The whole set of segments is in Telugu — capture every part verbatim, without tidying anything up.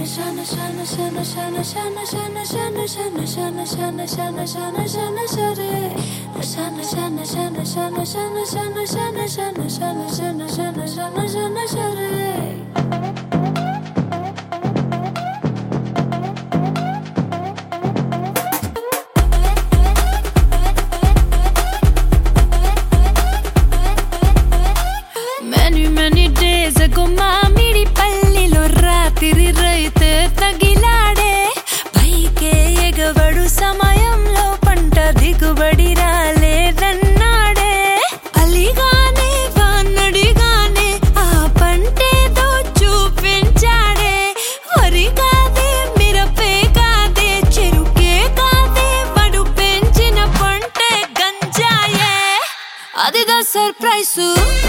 Many many days ago మామిడి పల్లిలో రాత్రి రైతే తగిలాడే పైకే ఎగవడు సమయంలో పంట దిగుబడి రాలేదన్నాడే అలిగానే వానడిగానే ఆ పంటేదో చూపించాడే వరి కాదే మిరపే కాదే చెరుకే కాదే వాడు పెంచిన పంటే గంజాయే అదిదా సర్ప్రైజు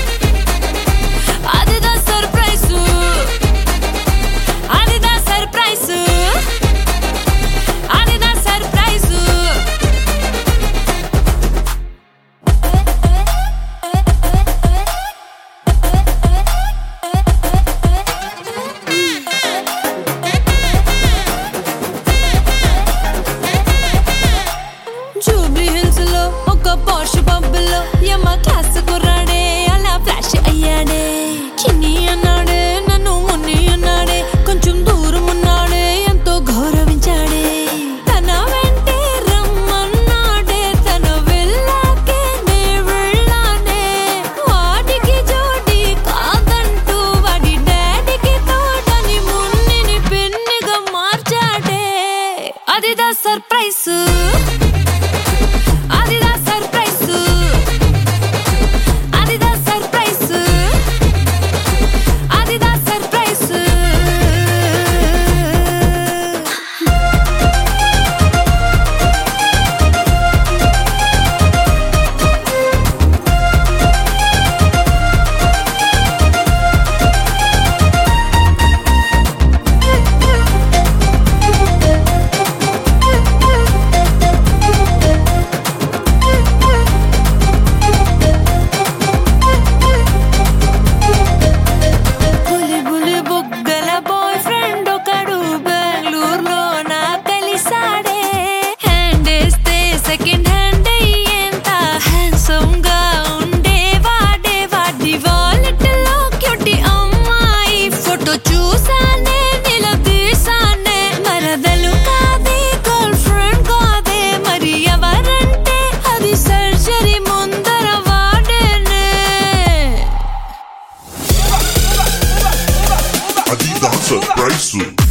అదిదా సర్ప్రైజు అదిదా సర్ప్రైజు అదిదా సర్ప్రైజు జూబ్లీ హిల్స్ లో ఒక పాష్ పబ్బులో యమ క్లాస్ కుర్రాడే అలా ఫ్లాష్ అయ్యాడే చిన్ని అన్నాడే నన్ను మున్ని అన్నాడే కొంచెం దూరం ఉన్నాడే ఎంతో గౌరవించాడే తన వెంటే రమ్మన్నాడే తన వెళ్ళాకే నే వెళ్ళానే వాడికి జోడి కాదంటూ వాడి డాడీకి తోడని మున్నిని పిన్నిగా మార్చాడే అదిదా సర్ప్రైజు అదిదా సర్ప్రైజు అదిదా సర్ప్రైజు అదిదా సర్ప్రైజు బులి బులి బుగ్గల బాయ్ ఫ్రెండ్ ఒకడు బెంగళూరులో నా కలిసాడే హ్యాండ్ వేస్తే సెకండ్ హ్యాండ్ అయ్యేంత హ్యాండ్సమ్ గా ఉండేవాడే వాడి వాలెట్ లో క్యూటీ అమ్మాయి ఫోటో చూసానే నిలదీసానే మరదలు కాదే గర్ల్ ఫ్రెండ్ కాదే మరి ఎవరంటే అది సర్జరీ ముందర వాడేనే Adidas surprise.